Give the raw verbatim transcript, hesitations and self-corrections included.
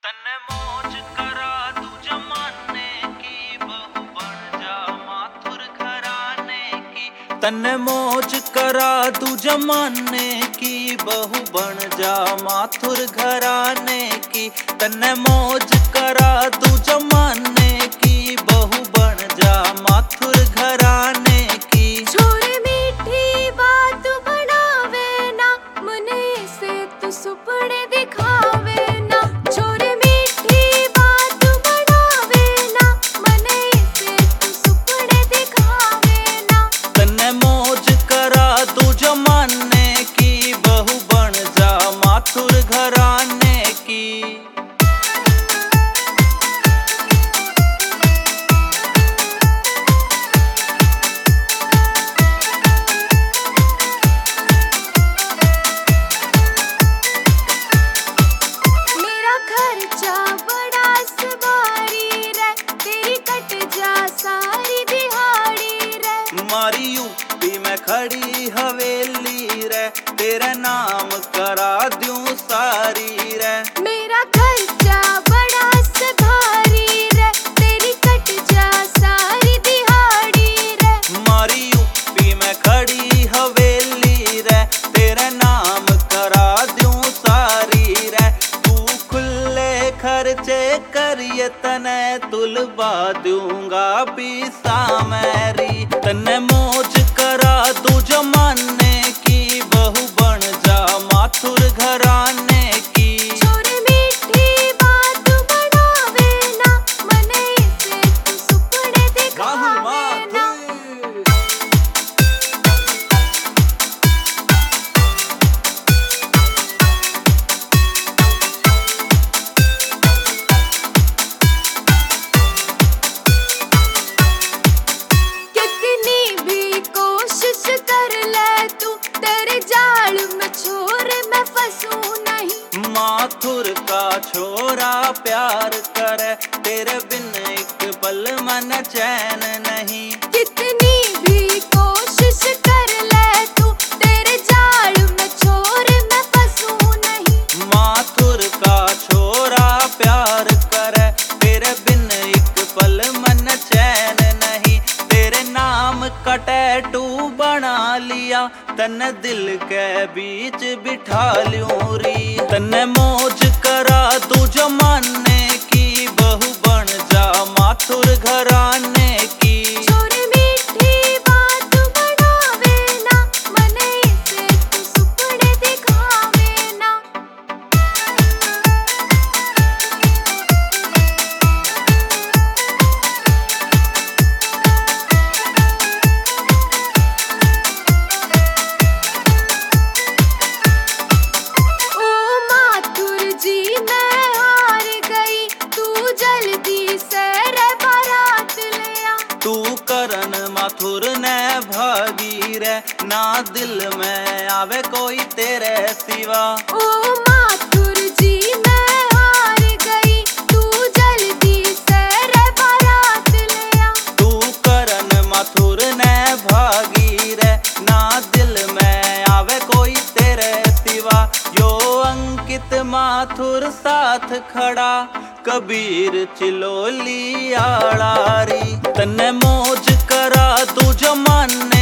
तन्ने मौज करा तू जमाने की बहू बन जा माथुर घराने की। तन्ने मौज करा तू जमाने की बहू बन जा माथुर घराने की। तन्ने मौज करा तू जमाने की बहू बन जा माथुर घराने की। छोरे मीठी बात बनावे ना मने से तू सुपने दिखावे ना। छोरे मीठी बात बनावे ना मने से तू सुपने दिखावे ना। तन्ने मौज करा तू जमाने की बहू बन जा माथुर घराने की। मेरा खर्चा बड़ा सवारी रे तेरी कट जा सारी दिहाड़ी रे। मारी यूपी में खड़ी हवेली रे तेरे नाम करा दूं सारी रे। मेरा खर्चा बड़ा सवारी रे तेरी कट जा सारी दिहाड़ी रे। मारी यूपी में खड़ी हवेली रे तेरे नाम करा दूं सारी रे। तू खुले खर्चे करिए तने तुलवा दूंगा पीसा मेरी। तन्ने मौज करा तू जमाने की बहू बन जा माथुर घराने की। छोरे मीठी बात बनावे ना मने से तू सुपने दिखावे ना। कितनी भी कोशिश कर ले तू तेरे जाल में छोरे मैं फंसूं नहीं। माथुर का छोरा प्यार करे तेरे बिन एक पल मन चैन नहीं। कितनी भी कोशिश कर ले तू तेरे जाल में छोरे मैं फंसूं नहीं। माथुर का छोरा प्यार करे तेरे बिन एक पल मन चैन नहीं। तेरे नाम का टैटू बना लिया तन्ने दिल के बीच बिठा ल्यूं री। तन्ने मौज करा तू जमाने की बहू बन जा माथुर घराने की। छोरे मीठी बात बनावे ना मने से तू सुपने दिखावे ना। ओ माथुर जी मैं हार गई तू जल्दी से रे बारात ले आ। तू करन माथुर ने भागी रे ना दिल में आवे कोई तेरे सिवा। ओ माथुर जी मैं हार गई तू जल्दी से रे बारात ले आ। तू करन माथुर ने भागी रे ना दिल में आवे कोई तेरे सिवा। यो अंकित माथुर साथ खड़ा कबीर चिलोली आड़ारी। तन्ने मौज करा तू जमाने